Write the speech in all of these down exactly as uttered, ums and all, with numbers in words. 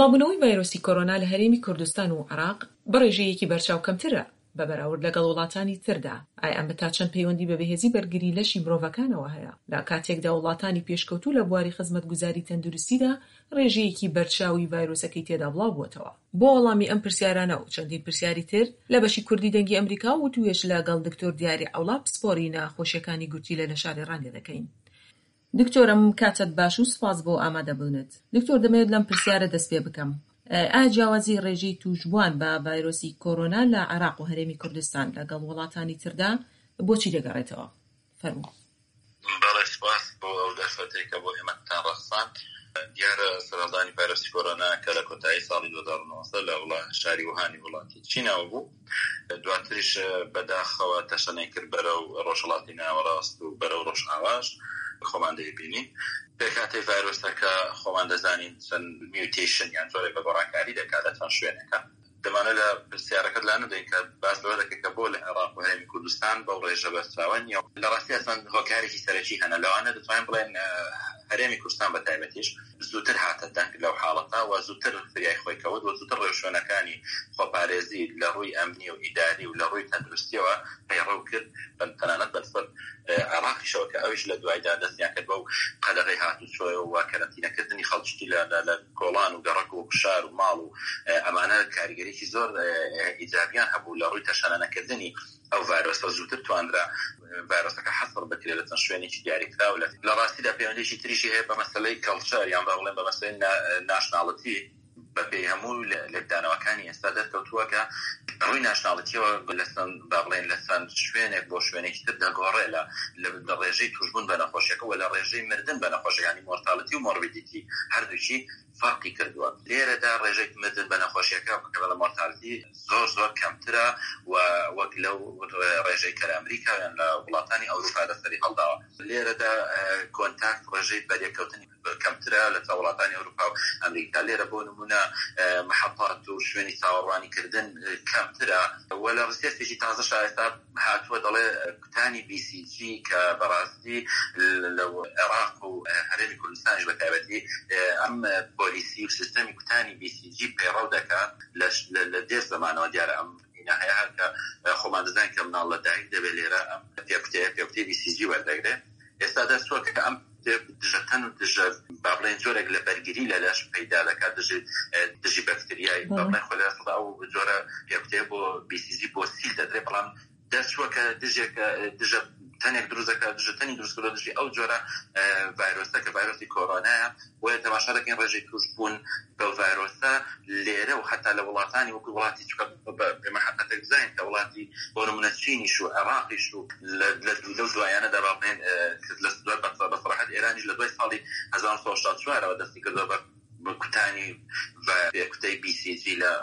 بڵاوبوونەوەی ڤایرۆسی کۆرۆنا لە هەرێمی کوردستان و عێراق بەڕێژەیەکی بەرچاو کەمترە بە بەراورد لەگەڵ وڵاتانی تردا. ئایا ئەم بە چەند پەیوەندی بە بەهێزی بەرگری لەشی مرۆڤەکانەوە هەیە؟ لە کاتێکدا وڵاتانی پێشکەوتوو لە بواری خزمەتگوزاری تەندروستیدا ڕێژەیەکی بەرچاوی ڤایرۆسەکەی تێدا بڵاو بووەتەوە. بۆ وەڵامی ئەم پرسیارانە و چەندین پرسیاری تر لە بەشی کوردی دەنگی ئەمریکا وتوێژ لەگەڵ دکتۆر دیاری عەوڵا پسپۆڕی نەخۆشیەکانی گورتی لە لەشاری ڕاندێ دەکەین. دکتۆرم کاتت باش و سپاس بۆ ئامادەبوونت. دکتۆر دەمەوێت لەم پرسیارە دەست پێ بکەم. ئایا جیاوازی ڕێژەی تووشبووان بە ڤایرۆسی کۆرۆنا لە عێراق و هەرێمی کوردستان لەگەڵ وڵاتانی تردا بۆچی دەگەڕێتەوە؟ فەرموو. بەڵێ سپاس بۆ ئەو دەرفەتێکە بۆ ئێمەتان ڕەخسان. دیارە سەرەڵدانی ڤایرۆسی کۆرۆنا کە لە کۆتایی ساڵی دوو هەزار و نۆزدە لە وڵات شاری ووهانی وڵاتی چینەوە بوو، دواتریش بەداخەوە تەشەنەی کرد بەرەو ڕۆژهەڵاتی ناوەڕاست و بەرەو ڕۆژئاواژ خۆمان دەیبینی. پێکاتی ڤایرۆسەکە خۆمان دەزانین چەند میوتیشن یان جۆرێک بە گۆڕانکاری دەکات لە چەند شوێنەکە. دەمانێت لە پرسیارەکەت لا نەدەین کە باس لەوە دەکەین کە بۆ لە عێراق و هەرێمی کوردستان بەو ڕێژە بەرچاوە نییە. لە ڕاستی چەند هۆکارێکی سەرەکی هەنە لەوانە دەتوانین بڵێن هەرێمی کوردستان بە تایبەتیش زووتر هاتە دەنگ لەو حاڵەتە و زووتر فریای خۆی کەوت و زووتر ڕێوشوێنەکانی خۆپارێزی لە ڕووی ئەمنی و ئیداری و لە ڕووی تەندروستیەوە پەیڕەو کرد تەنانەت بەسەر عێراقیشەوە کە ئەویش لە دوایدا دەستیان کرد بەو قەدەغەی هاتوچۆیە و کەرەنتینەکردنی خەڵکی لە کۆڵان و گەڕەک و کوشار و ماڵ و ئەمانە کاریگەریی زۆر ئیجابیان هەبوو لە ڕووی تەشەنەنەکردنی ئەو ڤایرۆسە زووتر توانرا ڤایرۆسەکە حەسڕ بکرێت لە چەند شوێنێکی دیاریکراوە. لە ڕاستیدا پەیوەندیی تریشی هەیە بە مەسەلەی کەڵچەر یان بەڵێن بە مەسەلەی ناشناڵەتی بە پێی هەموو لێکدانەوەکانی ئێستا دەرکەوتووە کە ڕووی ناشناڵەتیەوە لەسەن بەڵێن لە چەند شوێنێک بۆ شوێنێکی تر دەگۆڕێ لە ڕێژەی توشبوون بە نەخۆشیەکە و لە ڕێژەی مردن بە نەخۆشیەکانی مۆرتاڵەتی و مۆربیدیتی هەردووچی فەرقی کردووە. لێرەدا ڕێژەی مردن بە نەخۆشیەکە لە مۆرتاڵەتی زۆر زۆر کەمترە و وەک لەو ڕێژەی کە لە ئەمریکا یان لە وڵاتانی ئەوروپا دەسەری هەڵداوە. لێرەدا کۆنتاکت ڕێژەی بەریەکەوتنی کەمترە لە وڵاتانی ئەوروپا و ئەمریکا. لێرە بۆ نمونە محەپات و شوێنی چاوەڕوانی کردن کەمترە و لە ڕستێکی تازە شایستا هاتووە دەڵێ کوتانی بی سی جی کە بەڕاستی لە عێراق و هەرێمی کوردستانیش بە تایبەتی ئەم پۆلیسی و سیستەمی کوتانی بی سی جی پەیڕەو دەکات لە دێر زەمانەوە. دیارە ئەم هەیە هەر کە خۆمان دەزانین کە مناڵ لە دایک دەبێت لێرە ئەم پێکوتەیە پێکوتەی بی سی جی وەردەگرێت. ئێستا دەستووە کە ئەم دژەتەن و دژە با بڵێن جۆرێک لە بەرگری لە لەش پەیدا دەکات دژی بەکتریایی بەڵێن خۆ لە سەدا و جۆرە پێکوتەیە بۆ بی سی جی بۆ سیل دەدرێت. بەڵام دەستووە کە دژێک دژە تەنێک دروستەکە دژەتەنی دروستکردە دژی ئەو جۆرە ڤایرۆسە کە ڤایرۆسی کۆرۆنایە وە تەماشا دەکەین ڕێژەی توشبوون بەو ڤایرۆسە لێرە و حتا لە وڵاتانی وەکو وڵاتی چکە بێمە حقەتێک بزانین کە وڵاتی بۆ نمونە چینیش و عێراقیش و لەو دوایانەدا با بڵێن لە بەسەڕاحەت ئێرانیش لە دوای ساڵی هەزار و سەد و هەشتا و چوارەوە دەستی کردەوە بە کوتانی کوتەی بی سی جی لە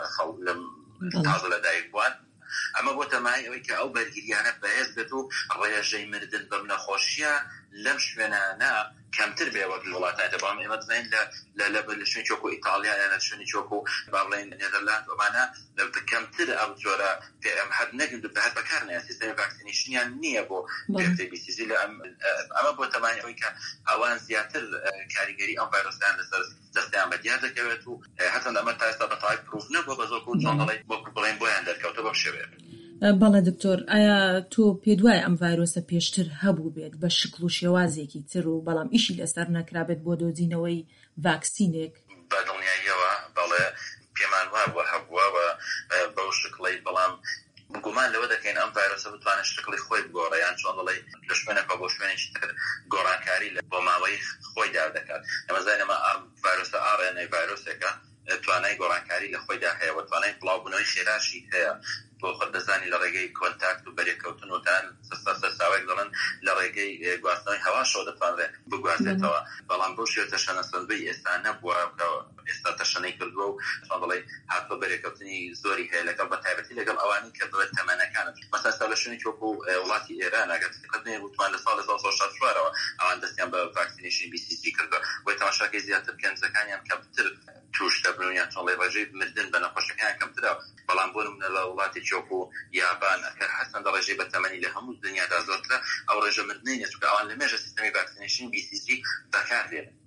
تازە لەدایک بووان. ئەمە بۆ تەمای ئەوەی کە ئەو بەرگریانە بەهێز بێت و ڕێژەی مردن بەم نەخۆشیە لەم شوێنانە کەمتر بێ وەک لە وڵاتانی بەڵام ئێمە دەزانین لە شوێنی چۆکو ئیتالیا یان لە شوێنی چۆکو با بڵێن نێدەرلاند ئەمانە کەمتر ئەو جۆرە هەر نەگەن هەر بەکارنایە سیستەمی ڤاکسینیشنیان نییە بۆ پێکوتەی بی سی جی. ئەمە بۆ تەمای ئەوەی کە ئەوان زیاتر کاریگەری ئەم ڤایرۆسیان لەسەر دەستیان بەدیار دەکەوێت و هەتەن ئەمە تا ئێستا بەتەواوی پرۆف نەبووە بە زۆر و چۆن دەڵێ وەکو بڵێن بۆیان دەرکەوتە بەم شێوەیە. بەڵێ دکتۆر، ئایا تۆ پێ دوای ئەم ڤایرۆسە پێشتر هەبوو بێت بە شکل و شێوازێکی تر و بەڵام ئیشی لەسەر نەکرابێت بۆ دۆزینەوەی ڤاکسینێک؟ بە دڵنیاییەوە بەڵێ پێمان وابووە هەبووە و بەو شکڵی بەڵام گومان لەوە دەکەین ئەم ڤایرۆسە بتوانێت شکڵی خۆی بگۆڕێ یان چۆن دەڵێ لە شوێنێکە بۆ شوێنێکی تر گۆڕانکاری بۆ ماوەی خۆی دار دەکات. ئەمە زانێمە ئەم ڤایرۆسە ئار ئێن ئەی ڤایرۆسێکە توانای گۆڕانکاری لە خۆیدا هەیە و توانای بڵاوبوونەوەی خێراشی هەیە بۆ خۆدەزانی لە ڕێگەی کۆنتاکت و بەریەکەوتن و تان سەرساوێک دەڵێن لە ڕێگەی گواستنەوەی هەواشەوە دەتوانرێت بگوازێتەوە. بەڵام بۆ شێوە تەشەنە سەنبەی ئێستا نەبووە ئێستا تەشەنەی کردووە و چۆن دەڵێ هاتووە بەریەکەوتنی زۆری هەیە لەگەڵ بە تایبەتی لەگەڵ ئەوانی کە بڵێت تەمەنەکانن. مەسەلا لە شوێنی وەکو وڵاتی ئێران ئەگەر دقت نەیە وتمان لە ساڵی هەزار و سەد و هەشتا و چوارەوە ئەوان دەستیان بە ڤاکسینیشنی بی سی جی کردووە وی تەماشاکەی زیاتر کەنجەکانیان کەمتر توش دەبن یان چۆن ڕێژەی مردن بە نەخۆشیەکان کەمترە. بەڵام بۆ نمونە لە وڵاتی چۆکو یابان ئەگەر حەسەن ڕێژەی بە تەمەنی لە هەموو دنیادا زۆرترە ئەو ڕێژە مردنی نیە چونکە ئەوان لە مێژە سیستەمی ڤاکسینیشن بی سی جی بەکاردێنن.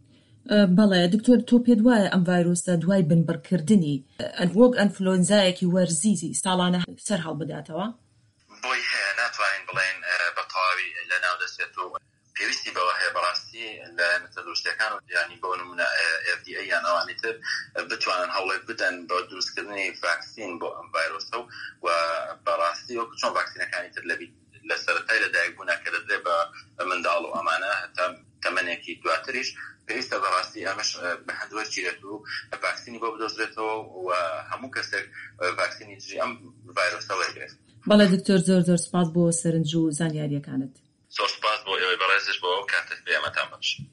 بەڵێ دکتۆر تۆ پێت وایە ئەم ڤایرۆسە دوای بنبڕکردنی وەک ئەنفلۆنزایەکی وەرزیزی ساڵانە سەر هەڵبداتەوە؟ بۆی هەیە ناتوانین بڵێن بە تەواوی لە ناو دەستێت و پێویستی بەوە هەیە بەڕاستی لە مەتەدۆستیەکان و ینی بۆ نمونە ئێف دی ئەی یان ئەوانی تر بتوانن هەوڵێک بدەن بۆ دروستکردنی ڤاکسین بۆ ئەم ڤایرۆسە و بەڕاستی وەکو چۆن ڤاکسینەکانی تر لە سەرەتای لە دایکبوونا کە دەدرێت بە منداڵ و ئەمانە هەتا تەمەنێکی دواتریش پێویستە بەڕاستی ئەمەش بە هەندوەرگیرێت و ڤاکسینی بۆ بدۆزرێتەوە و هەموو کەسێک ڤاکسینی دژی ئەم ڤایرۆسە وەرگرێت. بەڵێ دکتۆر زۆر زۆر سپاس بۆ سەرنج و زانیاریەکانت. زۆر سپاس بۆ ئێوەی بەڕێزش بۆ کاتت پێ ئەمەتان بەخش.